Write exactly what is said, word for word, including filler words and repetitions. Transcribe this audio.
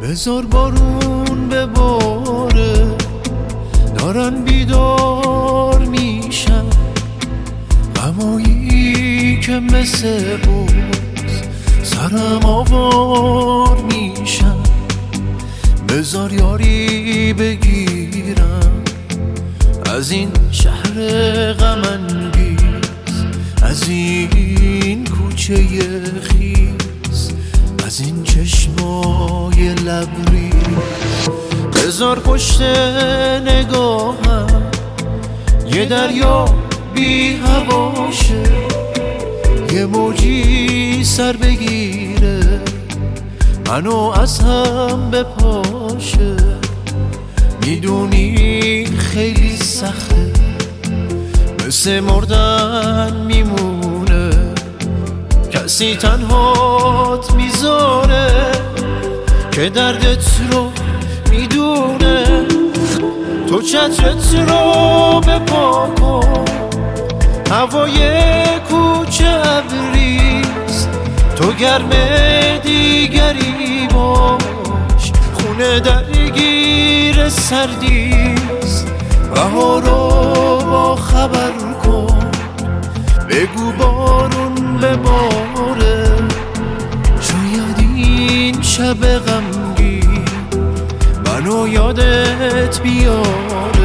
بذار بارون بباره، دارن بیدار میشن غمایی که مثل بوز سرم آوار میشن. بذار یاری بگیرم از این شهر غم انگیز، از این کوچه خیس، از این چشمای لبریز. بذار پشت نگاهم یه دریا بی هواشه، یه موجی سر بگیره منو از هم بپاشه. میدونی خیلی سخته، مثل مردن میمونه، کسی تنهات میذاره که دردت رو میدونه. تو چترت رو بپا کن، هوای کوچه ابریست، تو گرم دیگری باش، خونه درگیر سردیست. بهارو با خبر کن، بگو بارون بباره، شاید این شب غمگین منو یادت بیاره.